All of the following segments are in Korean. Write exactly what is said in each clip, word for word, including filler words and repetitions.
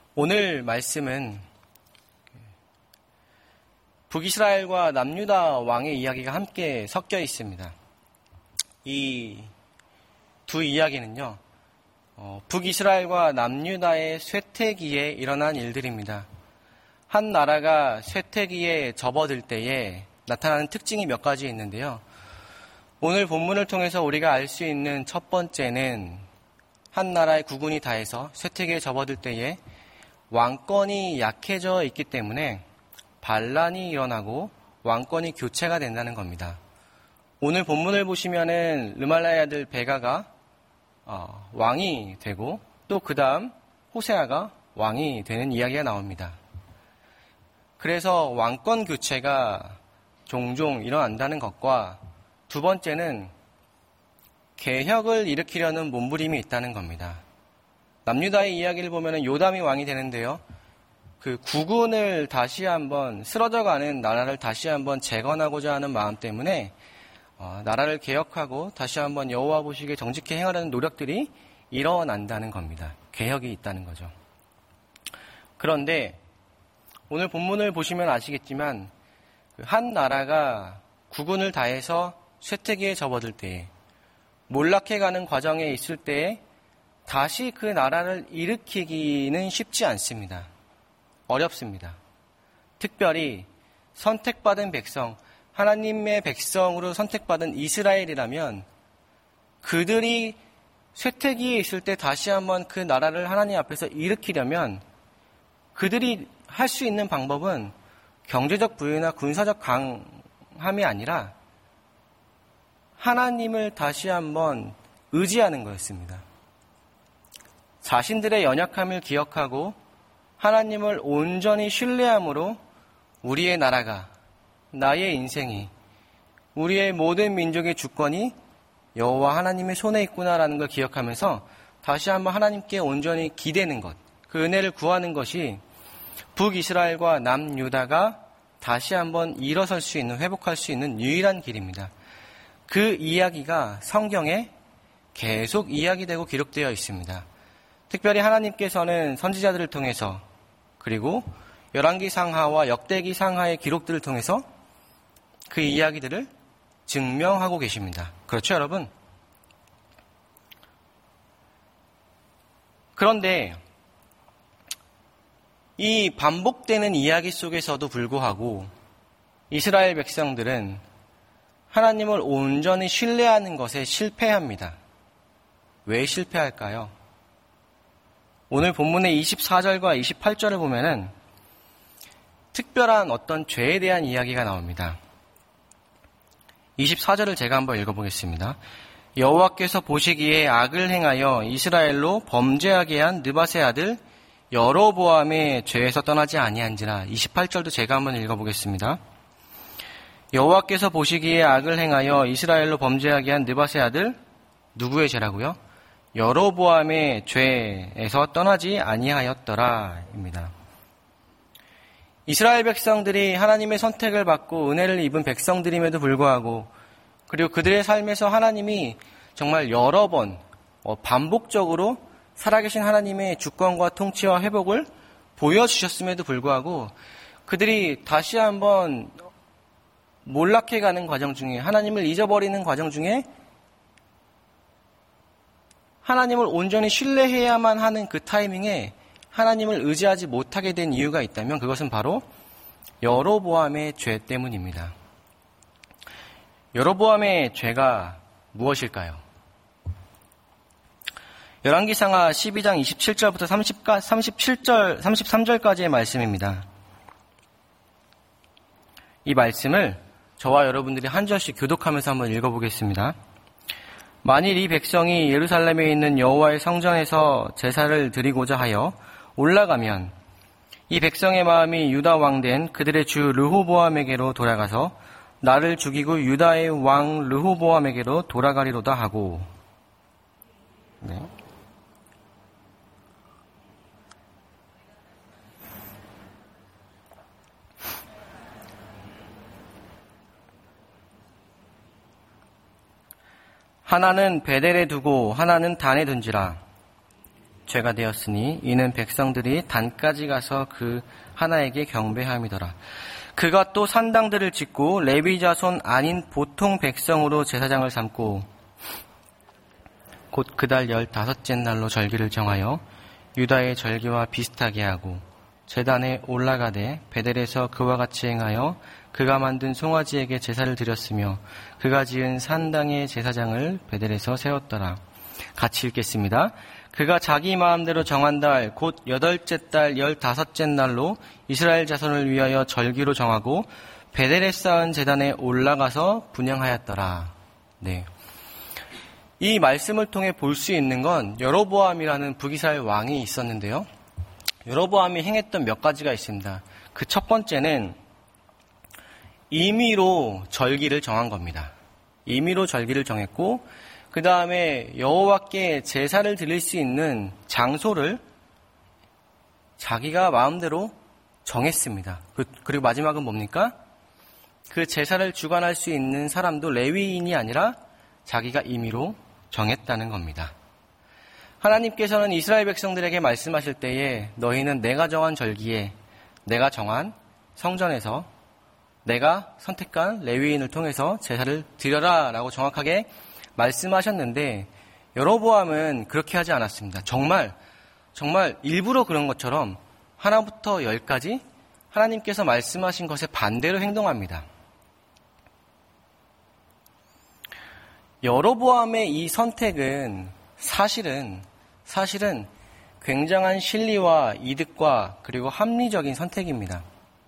오늘 말씀은 북이스라엘과 남유다 왕의 이야기가 함께 섞여 있습니다. 이 두 이야기는요, 어, 북이스라엘과 남유다의 쇠퇴기에 일어난 일들입니다. 한 나라가 쇠퇴기에 접어들 때에 나타나는 특징이 몇 가지 있는데요. 오늘 본문을 통해서 우리가 알 수 있는 첫 번째는 한 나라의 국군이 다해서 쇠퇴기에 접어들 때에 왕권이 약해져 있기 때문에 반란이 일어나고 왕권이 교체가 된다는 겁니다. 오늘 본문을 보시면은 르말라의 아들 베가가 어, 왕이 되고 또 그 다음 호세아가 왕이 되는 이야기가 나옵니다. 그래서 왕권 교체가 종종 일어난다는 것과 두 번째는 개혁을 일으키려는 몸부림이 있다는 겁니다. 남유다의 이야기를 보면 요담이 왕이 되는데요. 그 국군을 다시 한번 쓰러져가는 나라를 다시 한번 재건하고자 하는 마음 때문에 어, 나라를 개혁하고 다시 한번 여호와 보시기에 정직히 행하려는 노력들이 일어난다는 겁니다. 개혁이 있다는 거죠. 그런데 오늘 본문을 보시면 아시겠지만 한 나라가 국군을 다해서 쇠퇴기에 접어들 때 몰락해가는 과정에 있을 때에 다시 그 나라를 일으키기는 쉽지 않습니다. 어렵습니다. 특별히 선택받은 백성, 하나님의 백성으로 선택받은 이스라엘이라면 그들이 쇠퇴기에 있을 때 다시 한번 그 나라를 하나님 앞에서 일으키려면 그들이 할 수 있는 방법은 경제적 부유나 군사적 강함이 아니라 하나님을 다시 한번 의지하는 거였습니다. 자신들의 연약함을 기억하고 하나님을 온전히 신뢰함으로 우리의 나라가, 나의 인생이, 우리의 모든 민족의 주권이 여호와 하나님의 손에 있구나라는 걸 기억하면서 다시 한번 하나님께 온전히 기대는 것, 그 은혜를 구하는 것이 북이스라엘과 남유다가 다시 한번 일어설 수 있는, 회복할 수 있는 유일한 길입니다. 그 이야기가 성경에 계속 이야기되고 기록되어 있습니다. 특별히 하나님께서는 선지자들을 통해서 그리고 열왕기 상하와 역대기 상하의 기록들을 통해서 그 이야기들을 증명하고 계십니다. 그렇죠, 여러분? 그런데 이 반복되는 이야기 속에서도 불구하고 이스라엘 백성들은 하나님을 온전히 신뢰하는 것에 실패합니다. 왜 실패할까요? 오늘 본문의 이십사 절과 이십팔 절을 보면은 특별한 어떤 죄에 대한 이야기가 나옵니다. 이십사 절을 제가 한번 읽어보겠습니다. 여호와께서 보시기에 악을 행하여 이스라엘로 범죄하게 한 느밧의 아들 여로보암의 죄에서 떠나지 아니한지라. 이십팔 절도 제가 한번 읽어보겠습니다. 여호와께서 보시기에 악을 행하여 이스라엘로 범죄하게 한 느밧의 아들 누구의 죄라고요? 여로보암의 죄에서 떠나지 아니하였더라 입니다. 이스라엘 백성들이 하나님의 선택을 받고 은혜를 입은 백성들임에도 불구하고 그리고 그들의 삶에서 하나님이 정말 여러 번 반복적으로 살아계신 하나님의 주권과 통치와 회복을 보여주셨음에도 불구하고 그들이 다시 한번 몰락해가는 과정 중에, 하나님을 잊어버리는 과정 중에 하나님을 온전히 신뢰해야만 하는 그 타이밍에 하나님을 의지하지 못하게 된 이유가 있다면 그것은 바로 여로보암의 죄 때문입니다. 여로보암의 죄가 무엇일까요? 열왕기상하 십이 장 이십칠 절부터 삼십칠 절, 삼십삼 절까지의 말씀입니다. 이 말씀을 저와 여러분들이 한 절씩 교독하면서 한번 읽어보겠습니다. 만일 이 백성이 예루살렘에 있는 여호와의 성전에서 제사를 드리고자 하여 올라가면 이 백성의 마음이 유다 왕된 그들의 주 르호보암에게로 돌아가서 나를 죽이고 유다의 왕 르호보암에게로 돌아가리로다 하고. 네. 하나는 베델에 두고 하나는 단에 둔지라. 죄가 되었으니 이는 백성들이 단까지 가서 그 하나에게 경배함이더라. 그가 또 산당들을 짓고 레위 자손 아닌 보통 백성으로 제사장을 삼고 곧 그달 열다섯째 날로 절기를 정하여 유다의 절기와 비슷하게 하고 제단에 올라가되 베델에서 그와 같이 행하여 그가 만든 송아지에게 제사를 드렸으며 그가 지은 산당의 제사장을 베델에서 세웠더라. 같이 읽겠습니다. 그가 자기 마음대로 정한 달 곧 여덟째 달 열다섯째 날로 이스라엘 자손을 위하여 절기로 정하고 베델에 쌓은 제단에 올라가서 분향하였더라. 네. 이 말씀을 통해 볼 수 있는 건 여로보암이라는 북이스라엘 왕이 있었는데요. 여로보암이 행했던 몇 가지가 있습니다. 그 첫 번째는 임의로 절기를 정한 겁니다. 임의로 절기를 정했고 그 다음에 여호와께 제사를 드릴 수 있는 장소를 자기가 마음대로 정했습니다. 그, 그리고 마지막은 뭡니까? 그 제사를 주관할 수 있는 사람도 레위인이 아니라 자기가 임의로 정했다는 겁니다. 하나님께서는 이스라엘 백성들에게 말씀하실 때에 너희는 내가 정한 절기에 내가 정한 성전에서 내가 선택한 레위인을 통해서 제사를 드려라 라고 정확하게 말씀하셨는데 여로보암은 그렇게 하지 않았습니다. 정말 정말 일부러 그런 것처럼 하나부터 열까지 하나님께서 말씀하신 것에 반대로 행동합니다. 여로보암의 이 선택은 사실은 사실은 굉장한 실리와 이득과 그리고 합리적인 선택입니다.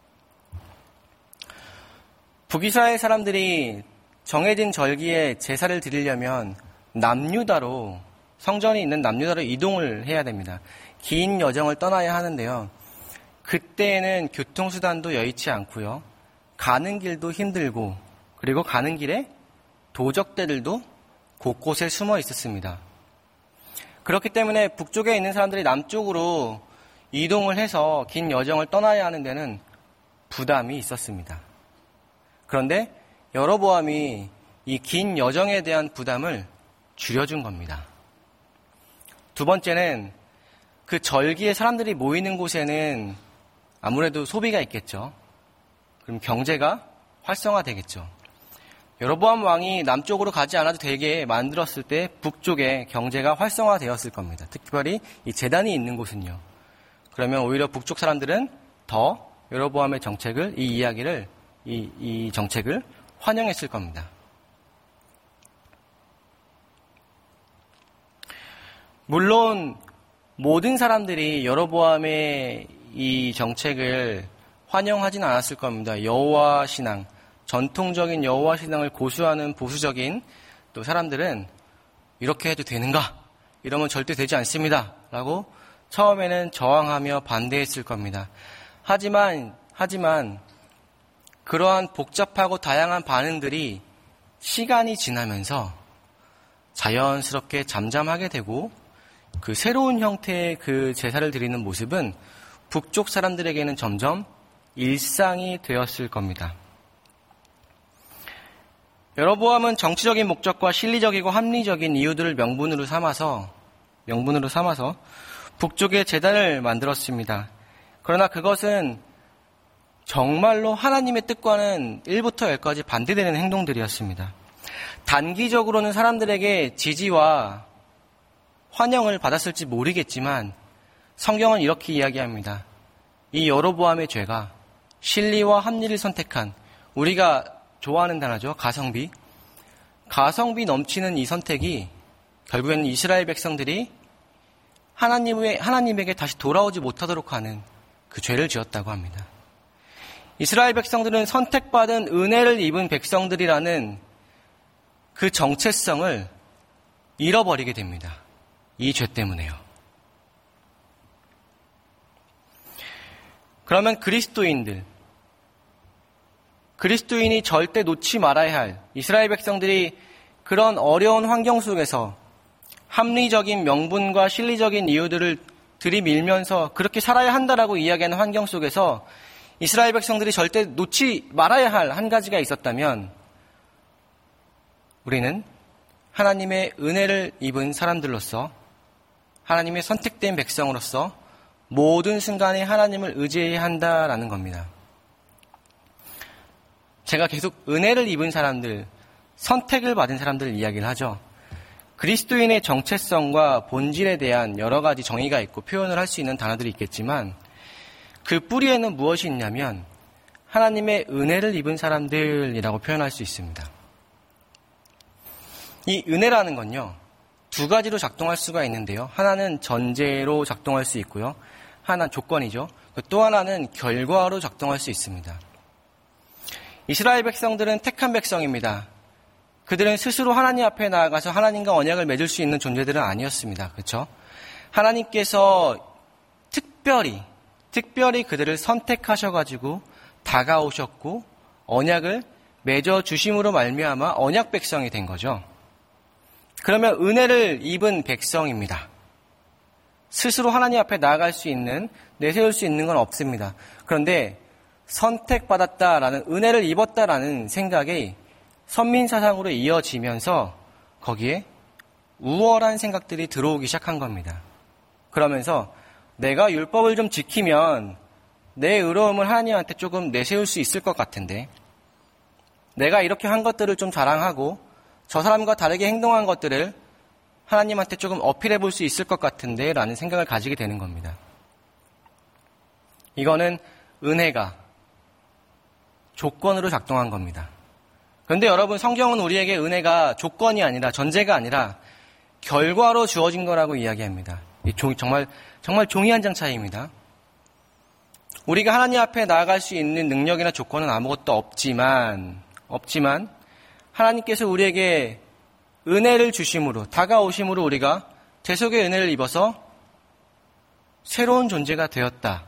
북이스라엘 사람들이 정해진 절기에 제사를 드리려면 남유다로 성전이 있는 남유다로 이동을 해야 됩니다. 긴 여정을 떠나야 하는데요. 그때에는 교통수단도 여의치 않고요. 가는 길도 힘들고 그리고 가는 길에 도적대들도 곳곳에 숨어 있었습니다. 그렇기 때문에 북쪽에 있는 사람들이 남쪽으로 이동을 해서 긴 여정을 떠나야 하는 데는 부담이 있었습니다. 그런데 여로보암이 이 긴 여정에 대한 부담을 줄여준 겁니다. 두 번째는 그 절기에 사람들이 모이는 곳에는 아무래도 소비가 있겠죠. 그럼 경제가 활성화되겠죠. 여로보암 왕이 남쪽으로 가지 않아도 되게 만들었을 때 북쪽에 경제가 활성화되었을 겁니다. 특별히 이 제단이 있는 곳은요. 그러면 오히려 북쪽 사람들은 더 여로보암의 정책을, 이 이야기를, 이, 이 정책을 환영했을 겁니다. 물론 모든 사람들이 여로보암의 이 정책을 환영하진 않았을 겁니다. 여호와 신앙, 전통적인 여호와 신앙을 고수하는 보수적인 또 사람들은 이렇게 해도 되는가? 이러면 절대 되지 않습니다. 라고 처음에는 저항하며 반대했을 겁니다. 하지만 하지만 그러한 복잡하고 다양한 반응들이 시간이 지나면서 자연스럽게 잠잠하게 되고 그 새로운 형태의 그 제사를 드리는 모습은 북쪽 사람들에게는 점점 일상이 되었을 겁니다. 여로보암은 정치적인 목적과 실리적이고 합리적인 이유들을 명분으로 삼아서 명분으로 삼아서 북쪽에 제단을 만들었습니다. 그러나 그것은 정말로 하나님의 뜻과는 일부터 열까지 반대되는 행동들이었습니다. 단기적으로는 사람들에게 지지와 환영을 받았을지 모르겠지만 성경은 이렇게 이야기합니다. 이 여로보암의 죄가 실리와 합리를 선택한, 우리가 좋아하는 단어죠. 가성비. 가성비 넘치는 이 선택이 결국에는 이스라엘 백성들이 하나님의, 하나님에게 다시 돌아오지 못하도록 하는 그 죄를 지었다고 합니다. 이스라엘 백성들은 선택받은 은혜를 입은 백성들이라는 그 정체성을 잃어버리게 됩니다. 이 죄 때문에요. 그러면 그리스도인들, 그리스도인이 절대 놓지 말아야 할 이스라엘 백성들이 그런 어려운 환경 속에서 합리적인 명분과 실리적인 이유들을 들이밀면서 그렇게 살아야 한다라고 이야기하는 환경 속에서 이스라엘 백성들이 절대 놓지 말아야 할 한 가지가 있었다면 우리는 하나님의 은혜를 입은 사람들로서 하나님의 선택된 백성으로서 모든 순간에 하나님을 의지해야 한다라는 겁니다. 제가 계속 은혜를 입은 사람들, 선택을 받은 사람들을 이야기를 하죠. 그리스도인의 정체성과 본질에 대한 여러 가지 정의가 있고 표현을 할 수 있는 단어들이 있겠지만 그 뿌리에는 무엇이 있냐면 하나님의 은혜를 입은 사람들이라고 표현할 수 있습니다. 이 은혜라는 건요, 두 가지로 작동할 수가 있는데요. 하나는 전제로 작동할 수 있고요. 하나 조건이죠. 또 하나는 결과로 작동할 수 있습니다. 이스라엘 백성들은 택한 백성입니다. 그들은 스스로 하나님 앞에 나아가서 하나님과 언약을 맺을 수 있는 존재들은 아니었습니다. 그렇죠? 하나님께서 특별히 특별히 그들을 선택하셔가지고 다가오셨고 언약을 맺어주심으로 말미암아 언약 백성이 된 거죠. 그러면 은혜를 입은 백성입니다. 스스로 하나님 앞에 나아갈 수 있는, 내세울 수 있는 건 없습니다. 그런데 선택받았다라는, 은혜를 입었다라는 생각이 선민사상으로 이어지면서 거기에 우월한 생각들이 들어오기 시작한 겁니다. 그러면서 내가 율법을 좀 지키면 내 의로움을 하나님한테 조금 내세울 수 있을 것 같은데, 내가 이렇게 한 것들을 좀 자랑하고 저 사람과 다르게 행동한 것들을 하나님한테 조금 어필해 볼 수 있을 것 같은데 라는 생각을 가지게 되는 겁니다. 이거는 은혜가 조건으로 작동한 겁니다. 그런데 여러분, 성경은 우리에게 은혜가 조건이 아니라, 전제가 아니라 결과로 주어진 거라고 이야기합니다. 이 종, 정말 정말 종이 한 장 차이입니다. 우리가 하나님 앞에 나아갈 수 있는 능력이나 조건은 아무것도 없지만 없지만 하나님께서 우리에게 은혜를 주심으로, 다가오심으로 우리가 대속의 은혜를 입어서 새로운 존재가 되었다.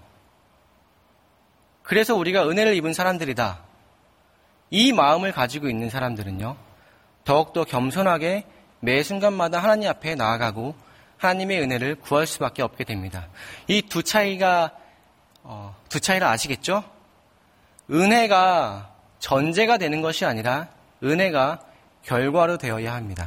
그래서 우리가 은혜를 입은 사람들이다. 이 마음을 가지고 있는 사람들은요, 더욱더 겸손하게 매 순간마다 하나님 앞에 나아가고 하나님의 은혜를 구할 수밖에 없게 됩니다. 이 두 차이가, 어, 두 차이를 아시겠죠? 은혜가 전제가 되는 것이 아니라 은혜가 결과로 되어야 합니다.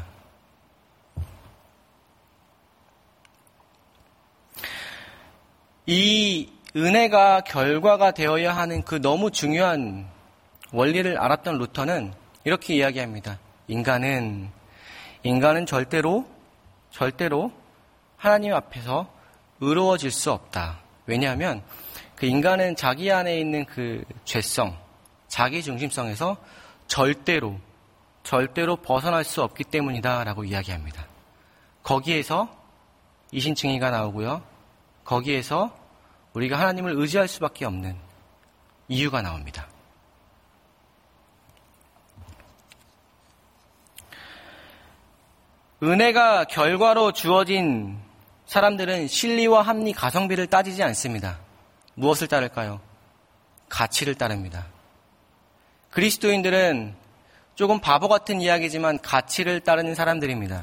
이 은혜가 결과가 되어야 하는 그 너무 중요한 원리를 알았던 루터는 이렇게 이야기합니다. 인간은, 인간은 절대로, 절대로 하나님 앞에서 의로워질 수 없다. 왜냐하면 그 인간은 자기 안에 있는 그 죄성, 자기 중심성에서 절대로, 절대로 벗어날 수 없기 때문이다 라고 이야기합니다. 거기에서 이신칭의가 나오고요. 거기에서 우리가 하나님을 의지할 수밖에 없는 이유가 나옵니다. 은혜가 결과로 주어진 사람들은 실리와 합리, 가성비를 따지지 않습니다. 무엇을 따를까요? 가치를 따릅니다. 그리스도인들은 조금 바보 같은 이야기지만 가치를 따르는 사람들입니다.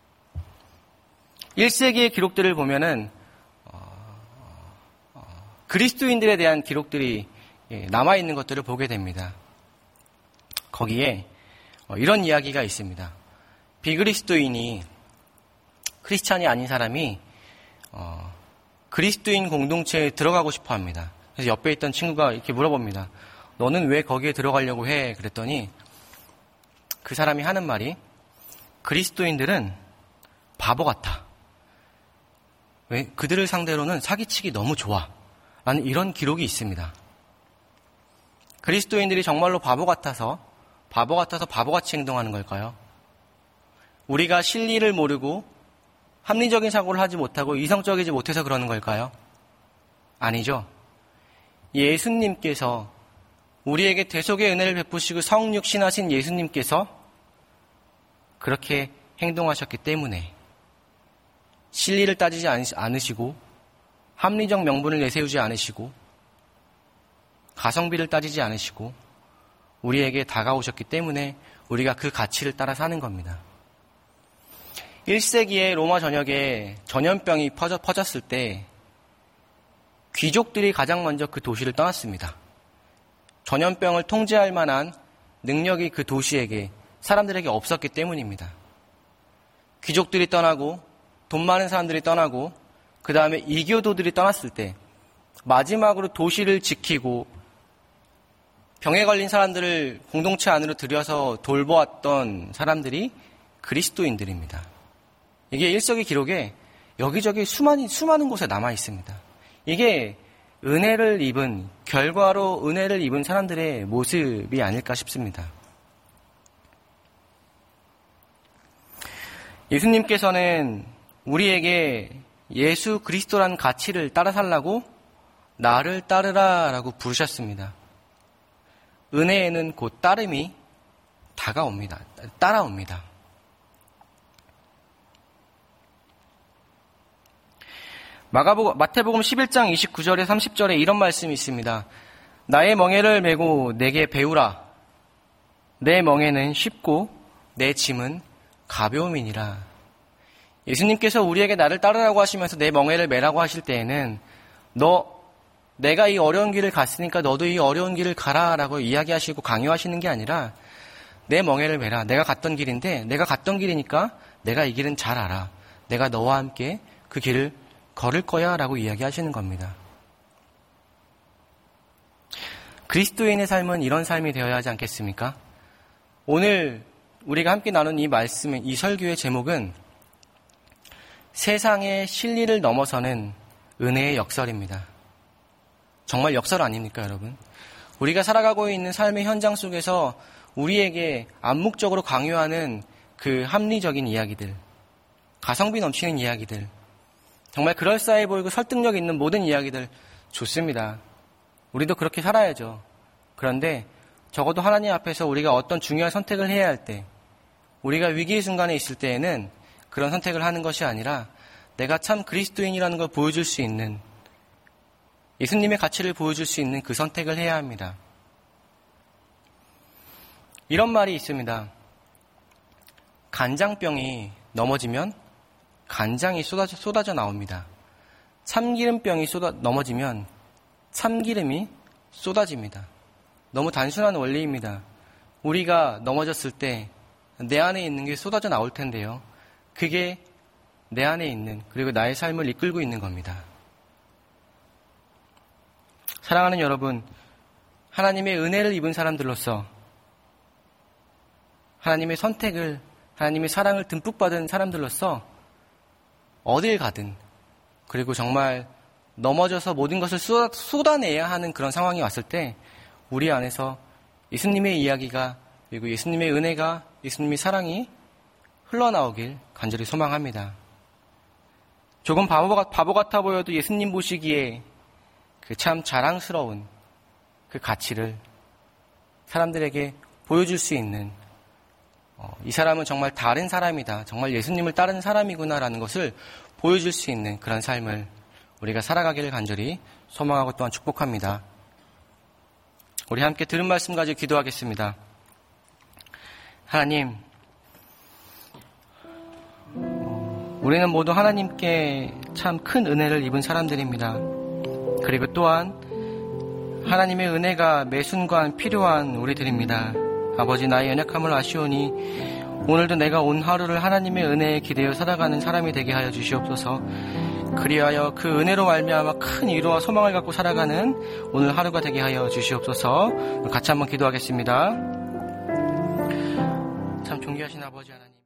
일 세기의 기록들을 보면은 어, 어, 그리스도인들에 대한 기록들이 남아있는 것들을 보게 됩니다. 거기에 이런 이야기가 있습니다. 비그리스도인이, 크리스찬이 아닌 사람이 어, 그리스도인 공동체에 들어가고 싶어 합니다. 그래서 옆에 있던 친구가 이렇게 물어봅니다. 너는 왜 거기에 들어가려고 해? 그랬더니 그 사람이 하는 말이, 그리스도인들은 바보 같아. 왜? 그들을 상대로는 사기치기 너무 좋아. 라는 이런 기록이 있습니다. 그리스도인들이 정말로 바보 같아서, 바보 같아서 바보같이 행동하는 걸까요? 우리가 실리를 모르고 합리적인 사고를 하지 못하고 이성적이지 못해서 그러는 걸까요? 아니죠. 예수님께서, 우리에게 대속의 은혜를 베푸시고 성육신하신 예수님께서 그렇게 행동하셨기 때문에 실리를 따지지 않으시고 합리적 명분을 내세우지 않으시고 가성비를 따지지 않으시고 우리에게 다가오셨기 때문에 우리가 그 가치를 따라 사는 겁니다. 일 세기에 로마 전역에 전염병이 퍼져, 퍼졌을 때 귀족들이 가장 먼저 그 도시를 떠났습니다. 전염병을 통제할 만한 능력이 그 도시에게, 사람들에게 없었기 때문입니다. 귀족들이 떠나고 돈 많은 사람들이 떠나고 그 다음에 이교도들이 떠났을 때 마지막으로 도시를 지키고 병에 걸린 사람들을 공동체 안으로 들여서 돌보았던 사람들이 그리스도인들입니다. 이게 일석의 기록에 여기저기 수많은, 수많은 곳에 남아 있습니다. 이게 은혜를 입은, 결과로 은혜를 입은 사람들의 모습이 아닐까 싶습니다. 예수님께서는 우리에게 예수 그리스도라는 가치를 따라 살라고 나를 따르라 라고 부르셨습니다. 은혜에는 곧 따름이 다가옵니다. 따라옵니다. 마가복음, 마태복음 십일 장 이십구 절에 삼십 절에 이런 말씀이 있습니다. 나의 멍에를 메고 내게 배우라. 내 멍에는 쉽고 내 짐은 가벼움이니라. 예수님께서 우리에게 나를 따르라고 하시면서 내 멍에를 메라고 하실 때에는 너 내가 이 어려운 길을 갔으니까 너도 이 어려운 길을 가라라고 이야기하시고 강요하시는 게 아니라 내 멍에를 메라. 내가 갔던 길인데 내가 갔던 길이니까 내가 이 길은 잘 알아. 내가 너와 함께 그 길을 걸을 거야 라고 이야기하시는 겁니다. 그리스도인의 삶은 이런 삶이 되어야 하지 않겠습니까? 오늘 우리가 함께 나눈 이 말씀, 이 설교의 제목은 세상의 실리를 넘어서는 은혜의 역설입니다. 정말 역설 아닙니까, 여러분? 우리가 살아가고 있는 삶의 현장 속에서 우리에게 암묵적으로 강요하는 그 합리적인 이야기들, 가성비 넘치는 이야기들, 정말 그럴싸해 보이고 설득력 있는 모든 이야기들 좋습니다. 우리도 그렇게 살아야죠. 그런데 적어도 하나님 앞에서 우리가 어떤 중요한 선택을 해야 할 때, 우리가 위기의 순간에 있을 때에는 그런 선택을 하는 것이 아니라 내가 참 그리스도인이라는 걸 보여줄 수 있는, 예수님의 가치를 보여줄 수 있는 그 선택을 해야 합니다. 이런 말이 있습니다. 간장병이 넘어지면 간장이 쏟아져, 쏟아져 나옵니다. 참기름병이 쏟아, 넘어지면 참기름이 쏟아집니다. 너무 단순한 원리입니다. 우리가 넘어졌을 때 내 안에 있는 게 쏟아져 나올 텐데요. 그게 내 안에 있는, 그리고 나의 삶을 이끌고 있는 겁니다. 사랑하는 여러분, 하나님의 은혜를 입은 사람들로서 하나님의 선택을, 하나님의 사랑을 듬뿍 받은 사람들로서 어딜 가든, 그리고 정말 넘어져서 모든 것을 쏟아, 쏟아내야 하는 그런 상황이 왔을 때 우리 안에서 예수님의 이야기가, 그리고 예수님의 은혜가, 예수님의 사랑이 흘러나오길 간절히 소망합니다. 조금 바보, 바보 같아 보여도 예수님 보시기에 그 참 자랑스러운 그 가치를 사람들에게 보여줄 수 있는, 어, 이 사람은 정말 다른 사람이다, 정말 예수님을 따르는 사람이구나라는 것을 보여줄 수 있는 그런 삶을 우리가 살아가기를 간절히 소망하고 또한 축복합니다. 우리 함께 들은 말씀 가지고 기도하겠습니다. 하나님, 우리는 모두 하나님께 참 큰 은혜를 입은 사람들입니다. 그리고 또한 하나님의 은혜가 매 순간 필요한 우리들입니다. 아버지, 나의 연약함을 아시오니 오늘도 내가 온 하루를 하나님의 은혜에 기대어 살아가는 사람이 되게 하여 주시옵소서. 그리하여 그 은혜로 말미암아 큰 위로와 소망을 갖고 살아가는 오늘 하루가 되게 하여 주시옵소서. 같이 한번 기도하겠습니다. 참 존귀하신 아버지 하나님,